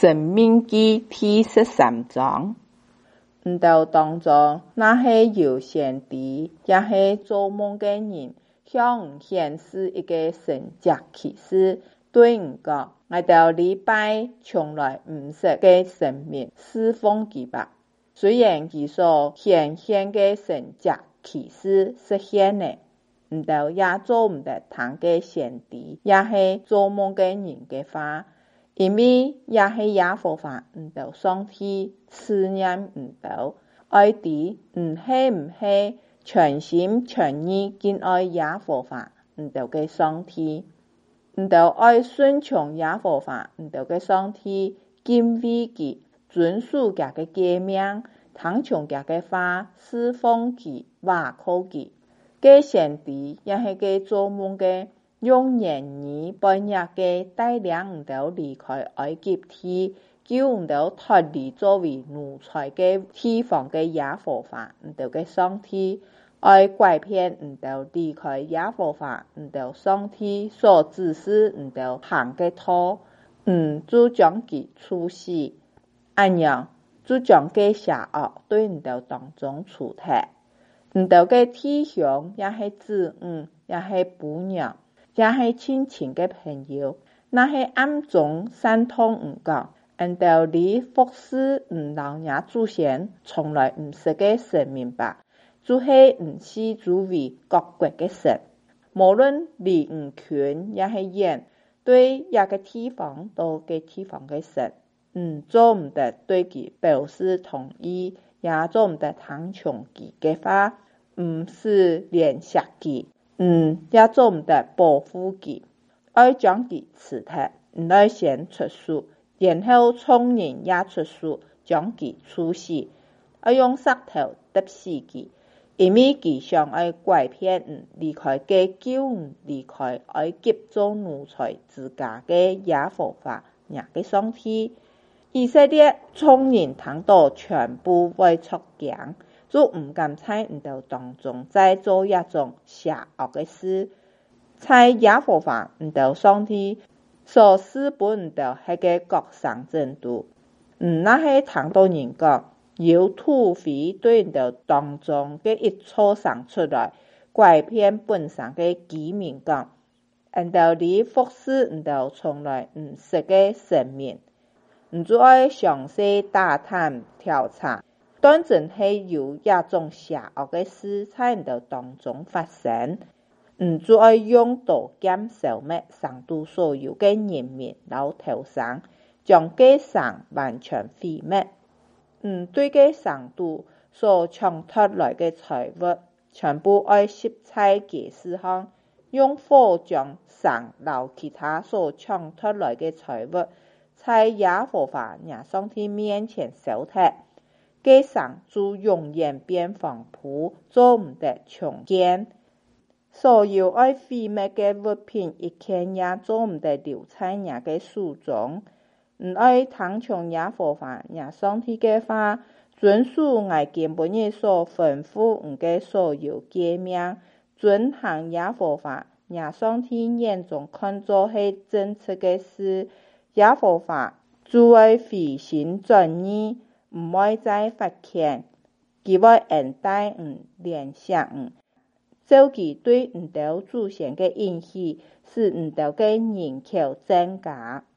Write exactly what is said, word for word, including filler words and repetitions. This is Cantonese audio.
申命記第十三章，毋到當中，那些有先知，也是做夢的人，向顯示一個神蹟奇事，對毋講，我到禮拜從來毋識嘅生命侍奉佢吧。雖然佢所顯現嘅神蹟奇事實現了，毋到也做毋得通嘅先知，也是做夢嘅人嘅話，因為也是耶和華毋到上帝思念毋到，愛弟毋是毋是全心全意敬愛耶和華毋到嘅上帝，毋到愛順從耶和華毋到嘅上帝，敬畏佢，遵守佢嘅誡命，聽從佢嘅話，侍奉佢，倚靠佢。嘅先知也是個做夢嘅，用言語半日嘅帶領毋到離開埃及地，救毋到脫離作為奴才嘅地方嘅耶和華毋到嘅上帝，愛拐騙毋到離開耶和華毋到上帝所指示毋到行嘅道，毋就將佢處死，按樣就將嘅邪惡對毋到當中除脫。毋到嘅弟兄也是姊妹，也是父娘，也是親情嘅朋友，那是暗中散通毋講，按道理服侍毋老爺祖先從來毋識嘅生命吧，就是毋是主為各國嘅神，無論離毋近也是遠，對一個地方到個地方嘅神，毋做毋得對佢表示同意，也做毋得聽從佢嘅話，毋是憐惜佢，毋也做毋得保護佢，愛將佢辭退，毋愛先出手，然後眾人也出手，將佢處死，愛用石頭揼死佢，因為佢想愛拐騙人離開嘅救人離開埃及做奴才之家嘅耶和華也嘅上帝。以色列眾人聽到全部為出驚，就毋敢在毋到當中再做一種邪惡嘅事，在耶和華毋到上帝所施本毋到迄個國上程度，毋那是聽到人講，有土匪對毋到當中嘅一錯生出來，拐騙本上嘅居民講，按道理服侍毋到從來毋識嘅生命，毋就愛詳細打探調查，當真係有一種邪惡嘅事在毋到當中發生，毋就愛用刀劍消滅上帝所有嘅人民老頭生，將嘅上完全毀滅，毋對嘅上帝所搶奪來嘅財物，全部愛攝在街市上，用火將上留其他所搶奪來嘅財物，在耶和華耶上帝面前燒脫，嘅上就永遠變荒脯，做毋得重建。所有愛毀滅嘅物品，一件也做毋得留在耶嘅手中。毋愛聽從耶和華耶上帝嘅話，遵守我今本日所吩咐毋嘅所有誡命，遵行耶和華耶上帝眼中看作係正直嘅事，耶和華就會回心轉意，毋愛再發遣，佢會恩待毋憐惜毋，照佢對毋到祖先嘅應許，使毋到嘅人口增加。